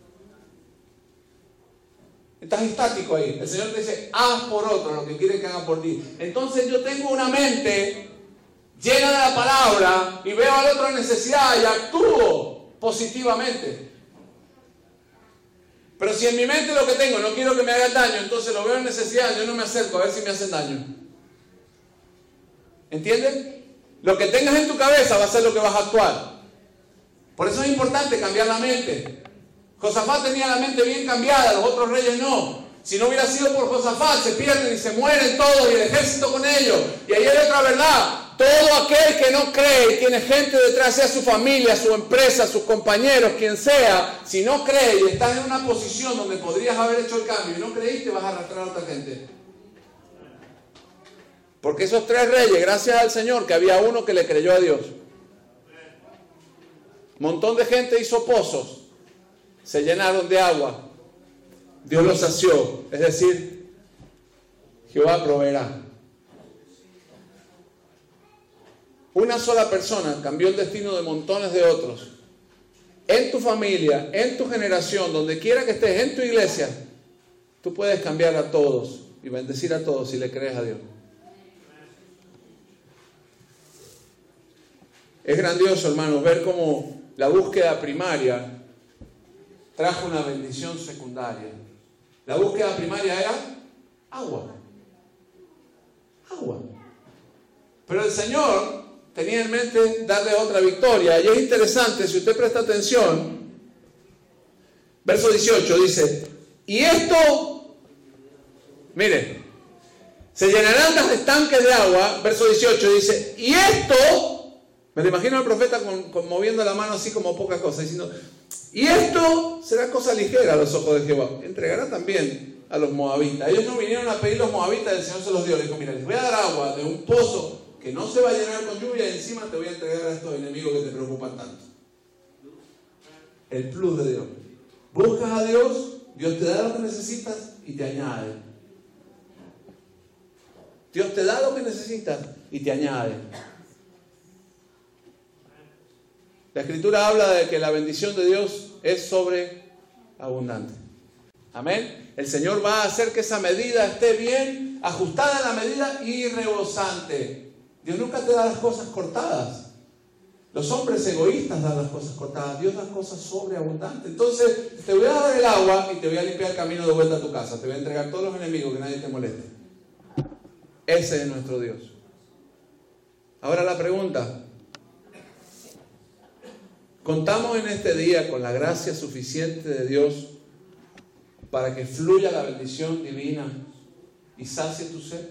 Estás estático ahí. El Señor te dice, haz por otro lo que quiere que hagan por ti. Entonces yo tengo una mente llena de la palabra y veo al otro en necesidad y actúo positivamente. Pero si en mi mente lo que tengo no quiero que me hagan daño, entonces lo veo en necesidad, yo no me acerco a ver si me hacen daño. ¿Entienden? Lo que tengas en tu cabeza va a ser lo que vas a actuar. Por eso es importante cambiar la mente. Josafat tenía la mente bien cambiada, los otros reyes no. Si no hubiera sido por Josafat, se pierden y se mueren todos y el ejército con ellos. Y ahí hay otra verdad. Todo aquel que no cree y tiene gente detrás, sea su familia, su empresa, sus compañeros, quien sea, si no cree y estás en una posición donde podrías haber hecho el cambio y no creíste, vas a arrastrar a otra gente. Porque esos tres reyes, gracias al Señor, que había uno que le creyó a Dios. Un montón de gente hizo pozos, se llenaron de agua, Dios los sació, es decir, Jehová proveerá. Una sola persona cambió el destino de montones de otros. En tu familia, en tu generación, donde quiera que estés, en tu iglesia, tú puedes cambiar a todos y bendecir a todos si le crees a Dios. Es grandioso, hermanos, ver cómo la búsqueda primaria trajo una bendición secundaria. La búsqueda primaria era agua. Agua. Pero el Señor tenía en mente darle otra victoria. Y es interesante, si usted presta atención, verso dieciocho dice, y esto, mire, se llenarán los estanques de agua, verso dieciocho dice, y esto Me lo imagino al profeta con, con moviendo la mano así como poca cosa, diciendo, y esto será cosa ligera a los ojos de Jehová. Entregará también a los moabitas. Ellos no vinieron a pedir los moabitas, el Señor se los dio. Le dijo, mira, les voy a dar agua de un pozo que no se va a llenar con lluvia y encima te voy a entregar a estos enemigos que te preocupan tanto. El plus de Dios. Buscas a Dios, Dios te da lo que necesitas y te añade. Dios te da lo que necesitas y te añade. La Escritura habla de que la bendición de Dios es sobreabundante. Amén. El Señor va a hacer que esa medida esté bien ajustada a la medida y rebosante. Dios nunca te da las cosas cortadas. Los hombres egoístas dan las cosas cortadas. Dios da cosas sobreabundantes. Entonces, te voy a dar el agua y te voy a limpiar el camino de vuelta a tu casa. Te voy a entregar todos los enemigos, que nadie te moleste. Ese es nuestro Dios. Ahora la pregunta. ¿Contamos en este día con la gracia suficiente de Dios para que fluya la bendición divina y sacie tu sed?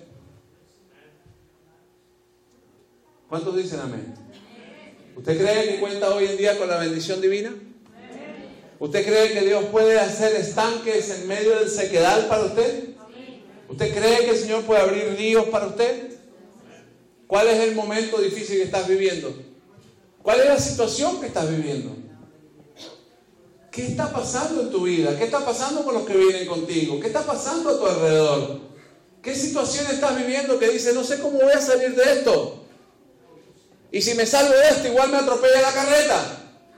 ¿Cuántos dicen amén? ¿Usted cree que cuenta hoy en día con la bendición divina? ¿Usted cree que Dios puede hacer estanques en medio del sequedal para usted? ¿Usted cree que el Señor puede abrir ríos para usted? ¿Cuál es el momento difícil que estás viviendo? ¿Cuál es la situación que estás viviendo? ¿Qué está pasando en tu vida? ¿Qué está pasando con los que vienen contigo? ¿Qué está pasando a tu alrededor? ¿Qué situación estás viviendo que dices, no sé cómo voy a salir de esto? Y si me salgo de esto, igual me atropella la carreta.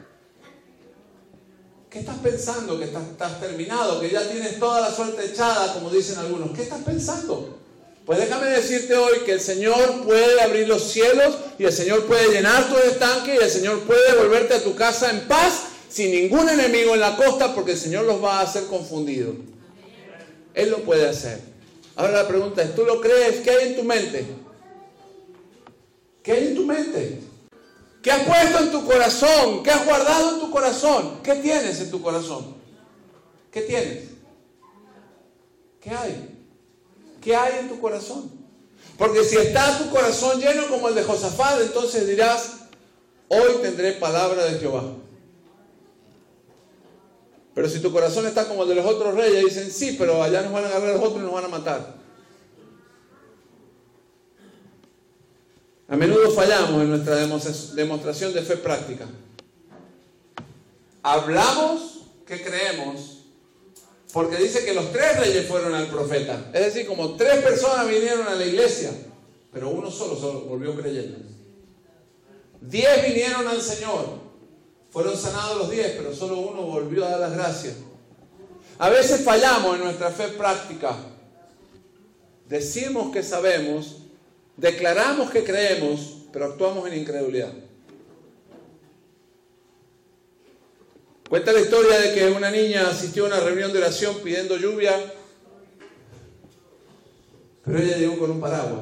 ¿Qué estás pensando? Que estás, estás terminado, que ya tienes toda la suerte echada, como dicen algunos. ¿Qué estás pensando? Pues déjame decirte hoy que el Señor puede abrir los cielos y el Señor puede llenar tu estanque y el Señor puede volverte a tu casa en paz sin ningún enemigo en la costa, porque el Señor los va a hacer confundidos. Él lo puede hacer. Ahora la pregunta es, ¿tú lo crees? ¿Qué hay en tu mente? ¿Qué hay en tu mente? ¿Qué has puesto en tu corazón? ¿Qué has guardado en tu corazón? ¿Qué tienes en tu corazón? ¿Qué tienes? ¿Qué hay? ¿Qué hay en tu corazón? Porque si está tu corazón lleno como el de Josafat, entonces dirás, hoy tendré palabra de Jehová. Pero si tu corazón está como el de los otros reyes, dicen, sí, pero allá nos van a agarrar los otros y nos van a matar. A menudo fallamos en nuestra demostración de fe práctica. Hablamos que creemos, porque dice que los tres reyes fueron al profeta. Es decir, como tres personas vinieron a la iglesia, pero uno solo, solo volvió creyendo. Diez vinieron al Señor. Fueron sanados los diez, pero solo uno volvió a dar las gracias. A veces fallamos en nuestra fe práctica. Decimos que sabemos, declaramos que creemos, pero actuamos en incredulidad. Cuenta la historia de que una niña asistió a una reunión de oración pidiendo lluvia, pero ella llegó con un paraguas.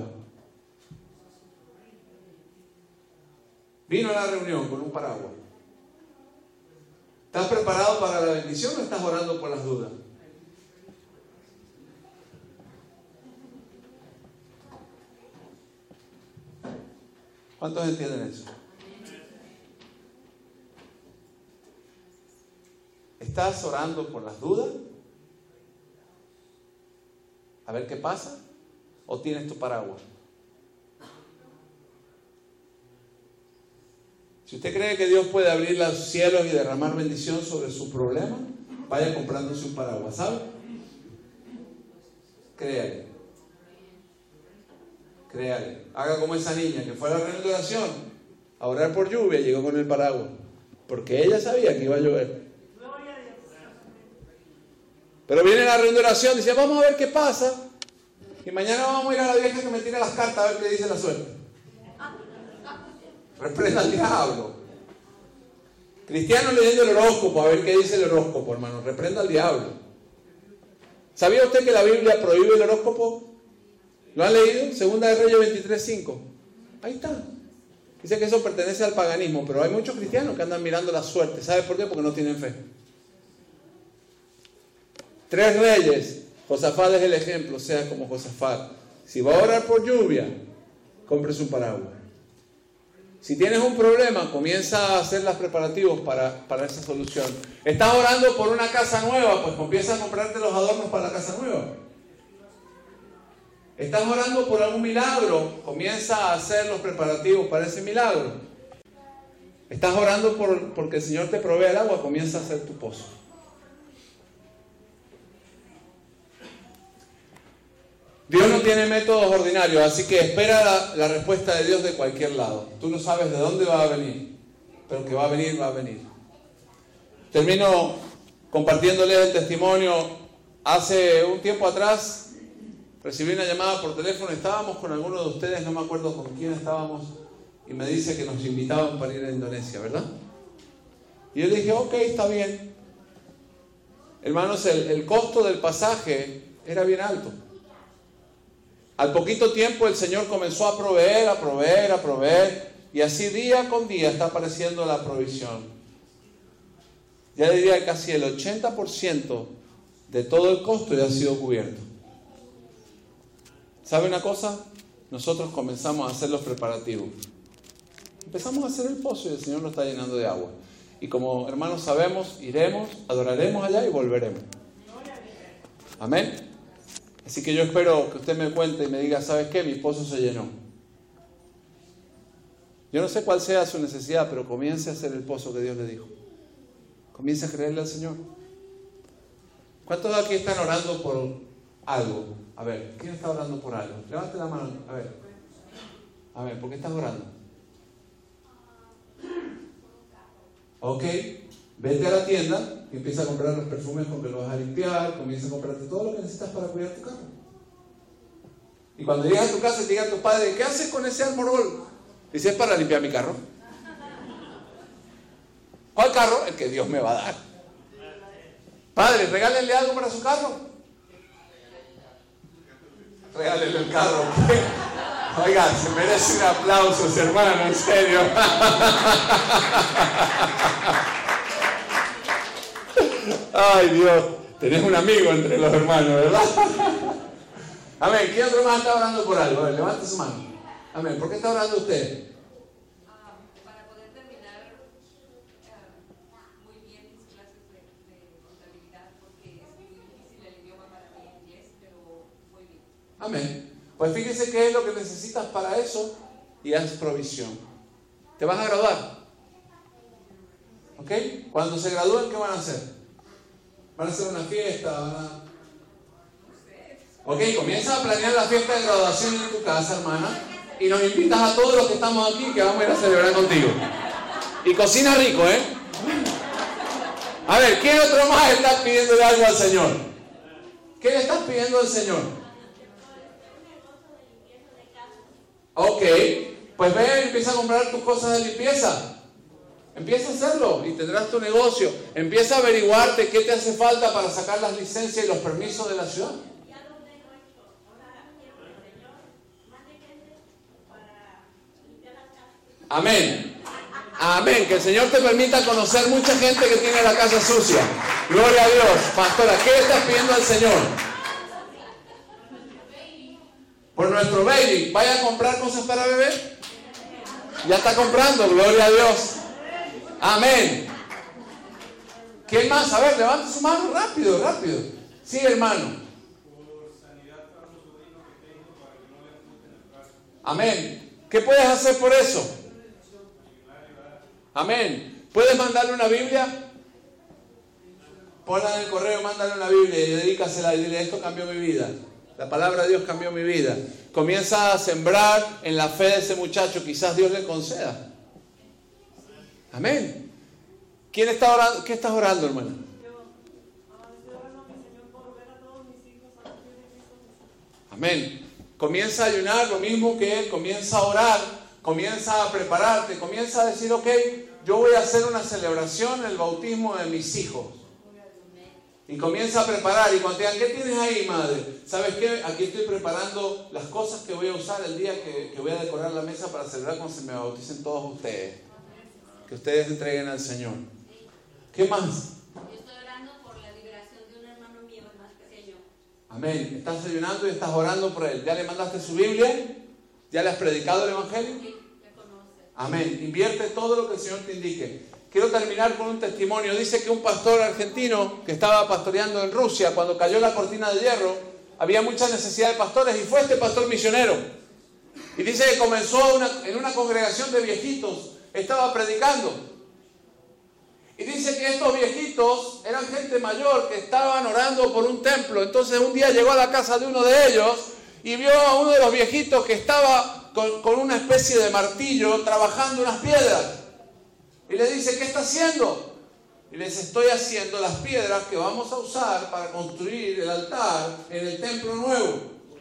Vino a la reunión con un paraguas. ¿Estás preparado para la bendición o estás orando por las dudas? ¿Cuántos entienden eso? ¿Estás orando por las dudas? A ver qué pasa. ¿O tienes tu paraguas? Si usted cree que Dios puede abrir los cielos y derramar bendición sobre su problema, vaya comprándose un paraguas, ¿sabe? Créale. Créale. Haga como esa niña que fue a la reunión de oración a orar por lluvia y llegó con el paraguas, porque ella sabía que iba a llover. Pero viene la reunión de oración y dice, vamos a ver qué pasa, y mañana vamos a ir a la vieja que me tira las cartas a ver qué dice la suerte. Reprenda al diablo. Cristiano leyendo el horóscopo, a ver qué dice el horóscopo, hermano. Reprenda al diablo. ¿Sabía usted que la Biblia prohíbe el horóscopo? ¿Lo han leído? Segunda de Reyes veintitrés cinco. Ahí está. Dice que eso pertenece al paganismo, pero hay muchos cristianos que andan mirando la suerte. ¿Sabe por qué? Porque no tienen fe. Tres reyes. Josafat es el ejemplo, sea como Josafat. Si va a orar por lluvia, cómprese un paraguas. Si tienes un problema, comienza a hacer los preparativos para, para esa solución. ¿Estás orando por una casa nueva? Pues comienza a comprarte los adornos para la casa nueva. ¿Estás orando por algún milagro? Comienza a hacer los preparativos para ese milagro. ¿Estás orando por, porque el Señor te provee el agua? Comienza a hacer tu pozo. Dios no tiene métodos ordinarios, así que espera la, la respuesta de Dios de cualquier lado. Tú no sabes de dónde va a venir, pero que va a venir, va a venir. Termino compartiéndoles el testimonio. Hace un tiempo atrás recibí una llamada por teléfono, estábamos con alguno de ustedes, no me acuerdo con quién estábamos, y me dice que nos invitaban para ir a Indonesia, ¿verdad? Y yo le dije, ok, está bien. Hermanos, el, el costo del pasaje era bien alto. Al poquito tiempo el Señor comenzó a proveer, a proveer, a proveer, y así día con día está apareciendo la provisión. Ya diría que casi el ochenta por ciento de todo el costo ya ha sido cubierto. ¿Sabe una cosa? Nosotros comenzamos a hacer los preparativos. Empezamos a hacer el pozo y el Señor lo está llenando de agua. Y como hermanos sabemos, iremos, adoraremos allá y volveremos. Amén. Así que yo espero que usted me cuente y me diga, ¿sabes qué? Mi pozo se llenó. Yo no sé cuál sea su necesidad, pero comience a hacer el pozo que Dios le dijo. Comience a creerle al Señor. ¿Cuántos de aquí están orando por algo? A ver, ¿quién está orando por algo? Levante la mano, a ver. A ver, ¿por qué estás orando? Ok, vete a la tienda y empieza a comprar los perfumes con que lo vas a limpiar, comienza a comprarte todo lo que necesitas para cuidar tu carro. Y cuando llegas a tu casa y te diga a tu padre, ¿qué haces con ese armorol? Dice, es para limpiar mi carro. ¿Cuál carro? El que Dios me va a dar. Padre, regálenle algo para su carro. Regálenle el carro. Oiga, se merece un aplauso, hermano, en serio. Ay, Dios, tenés un amigo entre los hermanos, ¿verdad? Amén. ¿Quién otro más está orando por algo? A ver, levante su mano. Amén. ¿Por qué está orando usted? Uh, para poder terminar uh, muy bien mis clases de, de contabilidad, porque es muy difícil el idioma para mí en inglés, pero muy bien. Amén. Pues fíjese qué es lo que necesitas para eso y haz provisión. Te vas a graduar. ¿Ok? Cuando se gradúen, ¿qué van a hacer? ¿Van a hacer una fiesta? ¿Van a... Ok, comienza a planear la fiesta de graduación en tu casa, hermana, y nos invitas a todos los que estamos aquí que vamos a ir a celebrar contigo. Y cocina rico, ¿eh? A ver, ¿quién otro más está pidiéndole algo al Señor? ¿Qué le estás pidiendo al Señor? Ok, pues ve y empieza a comprar tus cosas de limpieza. Empieza a hacerlo y tendrás tu negocio. Empieza a averiguarte qué te hace falta para sacar las licencias y los permisos de la ciudad. Amén. Amén. Que el Señor te permita conocer mucha gente que tiene la casa sucia. Gloria a Dios. Pastora, ¿qué le estás pidiendo al Señor? Por nuestro baby. ¿Vaya a comprar cosas para bebé? Ya está comprando. Gloria a Dios. Amén. ¿Quién más? A ver, levante su mano rápido, rápido. Sí, hermano. Amén. ¿Qué puedes hacer por eso? Amén. ¿Puedes mandarle una Biblia? Ponla en el correo, mándale una Biblia y dedícasela y dile, esto cambió mi vida. La palabra de Dios cambió mi vida. Comienza a sembrar en la fe de ese muchacho, quizás Dios le conceda. Amén. ¿Quién está orando? ¿Qué estás orando, hermana? Amén. Comienza a ayunar lo mismo que él, comienza a orar, comienza a prepararte, comienza a decir, ok, yo voy a hacer una celebración en el bautismo de mis hijos. Y comienza a preparar, y cuando te digan, ¿qué tienes ahí, madre? ¿Sabes qué? Aquí estoy preparando las cosas que voy a usar el día que, que voy a decorar la mesa para celebrar cuando se me bauticen todos ustedes. Que ustedes entreguen al Señor. ¿Qué más? Yo estoy orando por la liberación de un hermano mío más pequeño. Amén. Estás ayunando y estás orando por él. ¿Ya le mandaste su Biblia? ¿Ya le has predicado el Evangelio? Sí, le conoce. Amén. Invierte todo lo que el Señor te indique. Quiero terminar con un testimonio. Dice que un pastor argentino que estaba pastoreando en Rusia, cuando cayó la cortina de hierro, había mucha necesidad de pastores y fue este pastor misionero. Y dice que comenzó una, en una congregación de viejitos, estaba predicando. Y dice que estos viejitos eran gente mayor que estaban orando por un templo. Entonces un día llegó a la casa de uno de ellos y vio a uno de los viejitos que estaba con, con una especie de martillo trabajando unas piedras. Y le dice, ¿qué está haciendo? Y le dice, estoy haciendo las piedras que vamos a usar para construir el altar en el templo nuevo.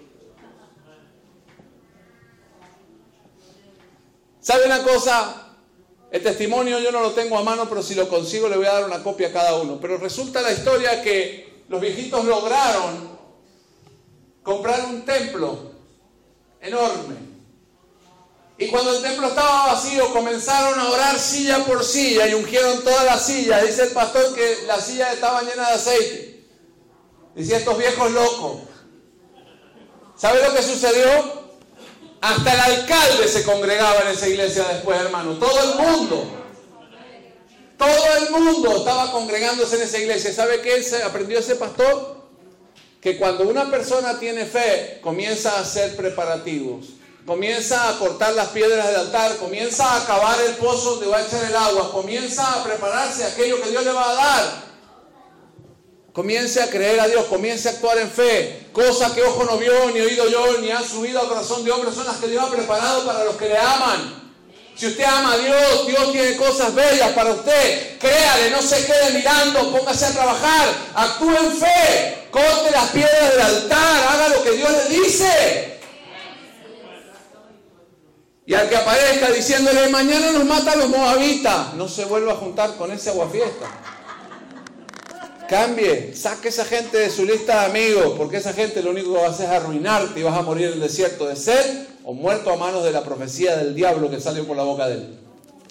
¿Sabe una cosa? El testimonio yo no lo tengo a mano, pero si lo consigo le voy a dar una copia a cada uno. Pero resulta la historia que los viejitos lograron comprar un templo enorme. Y cuando el templo estaba vacío, comenzaron a orar silla por silla y ungieron todas las sillas. Dice el pastor que las sillas estaban llenas de aceite. Dice, estos viejos locos. ¿Sabe lo que sucedió? Hasta el alcalde se congregaba en esa iglesia después, hermano. Todo el mundo. Todo el mundo estaba congregándose en esa iglesia. ¿Sabe qué aprendió ese pastor? Que cuando una persona tiene fe, comienza a hacer preparativos. Comienza a cortar las piedras del altar, comienza a cavar el pozo donde va a echar el agua, comienza a prepararse aquello que Dios le va a dar. Comience a creer a Dios, comience a actuar en fe. Cosas que ojo no vio, ni oído yo, ni han subido al corazón de hombre, son las que Dios ha preparado para los que le aman. Si usted ama a Dios, Dios tiene cosas bellas para usted. Créale, no se quede mirando, póngase a trabajar, actúe en fe, corte las piedras del altar, haga lo que Dios le dice. Y al que aparezca diciéndole, mañana nos matan los moabitas, no se vuelva a juntar con ese aguafiesta. Cambie, saque esa gente de su lista de amigos, porque esa gente lo único que va a hacer es arruinarte y vas a morir en el desierto de sed o muerto a manos de la profecía del diablo que salió por la boca de él.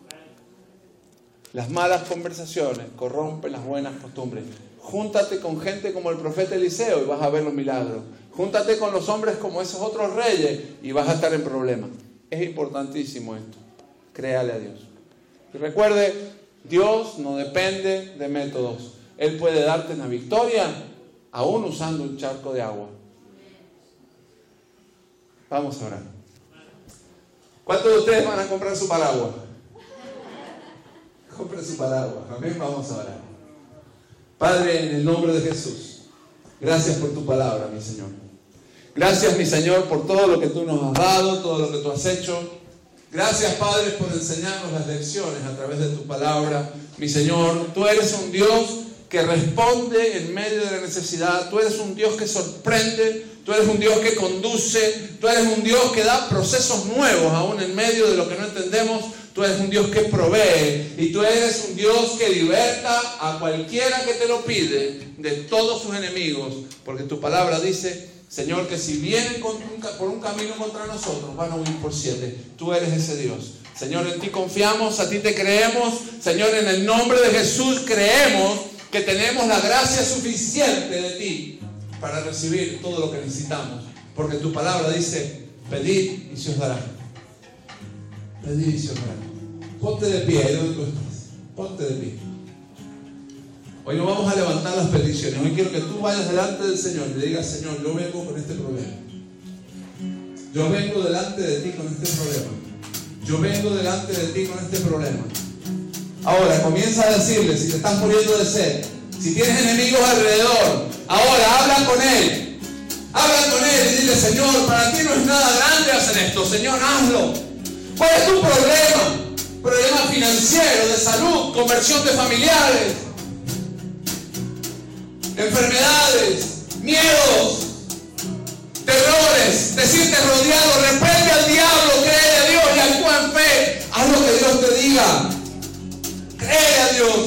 Las malas conversaciones corrompen las buenas costumbres. Júntate con gente como el profeta Eliseo y vas a ver los milagros. Júntate con los hombres como esos otros reyes y vas a estar en problemas. Es importantísimo esto. Créale a Dios. Y recuerde, Dios no depende de métodos. Él puede darte una victoria aún usando un charco de agua. Vamos a orar. ¿Cuántos de ustedes van a comprar su paraguas? Compren su paraguas. Amén. Vamos a orar. Padre, en el nombre de Jesús, gracias por tu palabra, mi Señor. Gracias, mi Señor, por todo lo que tú nos has dado, todo lo que tú has hecho. Gracias, Padre, por enseñarnos las lecciones a través de tu palabra. Mi Señor, tú eres un Dios que responde en medio de la necesidad. Tú eres un Dios que sorprende. Tú eres un Dios que conduce. Tú eres un Dios que da procesos nuevos aún en medio de lo que no entendemos. Tú eres un Dios que provee. Y tú eres un Dios que liberta a cualquiera que te lo pide de todos sus enemigos. Porque tu palabra dice, Señor, que si vienen con un, por un camino contra nosotros, van a huir por siete. Tú eres ese Dios. Señor, en ti confiamos, a ti te creemos. Señor, en el nombre de Jesús creemos que tenemos la gracia suficiente de ti para recibir todo lo que necesitamos. Porque tu palabra dice, pedid y se os dará. Pedid y se os dará. Ponte de pie, ahí donde tú estás. Ponte de pie. Hoy no vamos a levantar las peticiones. Hoy quiero que tú vayas delante del Señor y le digas, Señor, yo vengo con este problema. Yo vengo delante de ti con este problema. Yo vengo delante de ti con este problema. Ahora, comienza a decirle, si te estás muriendo de sed, si tienes enemigos alrededor, ahora habla con Él. Habla con Él y dile, Señor, para ti no es nada grande hacer esto. Señor, hazlo. ¿Cuál es tu problema? Problema financiero, de salud, conversión de familiares, enfermedades, miedos, terrores. Te sientes rodeado, reprende al diablo, cree a Dios y actúa en fe. Haz lo que Dios te diga. Cree a Dios.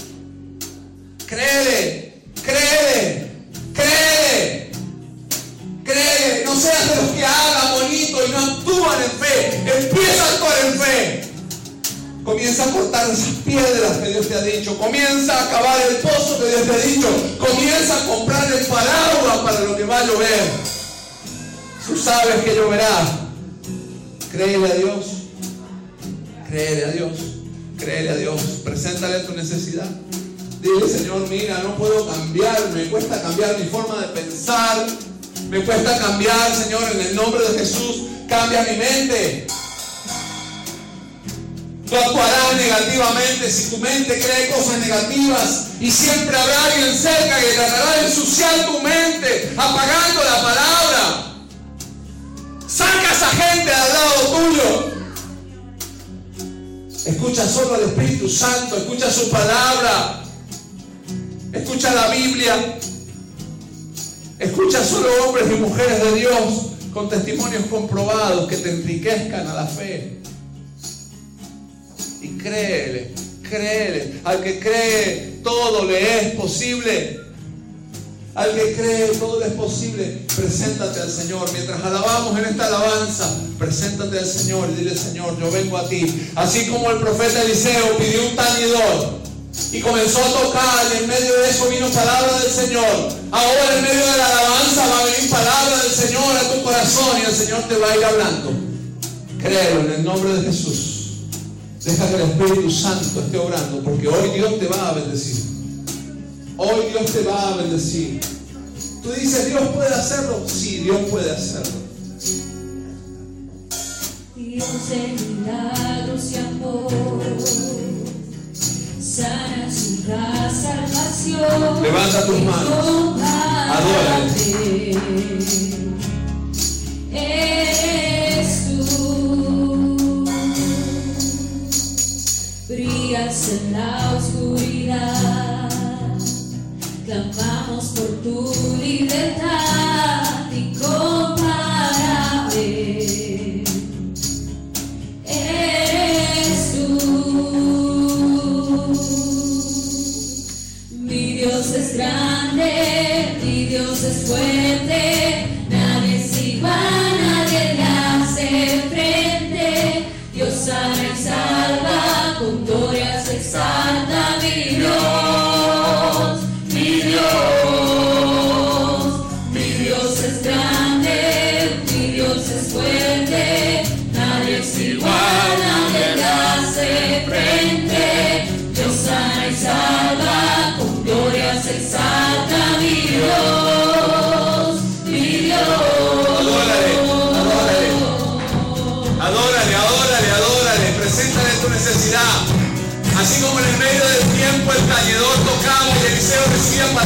Créele, créele, créele, créele. No seas de los que hablan bonito y no actúan en fe. Empieza a actuar en fe. Comienza a cortar esas piedras que Dios te ha dicho. Comienza a cavar el pozo que Dios te ha dicho. Comienza a comprar el paraguas para lo que va a llover. Tú sabes que lloverá. Créele a Dios. Créele a Dios, créele a Dios, preséntale tu necesidad. Dile, Señor, mira, no puedo cambiar, me cuesta cambiar mi forma de pensar, me cuesta cambiar, Señor, en el nombre de Jesús, cambia mi mente. Tú actuarás negativamente si tu mente cree cosas negativas, y siempre habrá alguien cerca que tratará de ensuciar tu mente, apagando la palabra. Saca a esa gente al lado tuyo. Escucha solo al Espíritu Santo, escucha su palabra, escucha la Biblia, escucha solo hombres y mujeres de Dios con testimonios comprobados que te enriquezcan a la fe. Y créele, créele. Al que cree, todo le es posible. Al que cree, todo le es posible. Preséntate al Señor. Mientras alabamos en esta alabanza, preséntate al Señor y dile, Señor, yo vengo a ti. Así como el profeta Eliseo pidió un tañidor y comenzó a tocar, y en medio de eso vino palabra del Señor. Ahora en medio de la alabanza va a venir palabra del Señor a tu corazón, y el Señor te va a ir hablando. Créelo en el nombre de Jesús. Deja que el Espíritu Santo esté obrando, porque hoy Dios te va a bendecir. Hoy Dios te va a bendecir. Tú dices, ¿Dios puede hacerlo? Sí, Dios puede hacerlo. Dios de milagros y amor, sanas y da salvación. Levanta tus manos. Adórale. Eres tú. Brillas en la oscuridad. Clamamos por tu libertad incomparable. Eres tú. Mi Dios es grande, mi Dios es fuerte. Nadie es igual, nadie le hace frente. Dios sana y salva, con gloria se exalta mi Dios. Mi Dios, mi Dios es grande, mi Dios es fuerte, nadie es igual, nadie le hace frente. Dios sana y salva, con gloria se exalta mi Dios, mi Dios. Adórale, adórale, adórale, adórale, adórale, preséntale tu necesidad. Así como en el medio del tiempo el tañedor tocaba y Eliseo recibía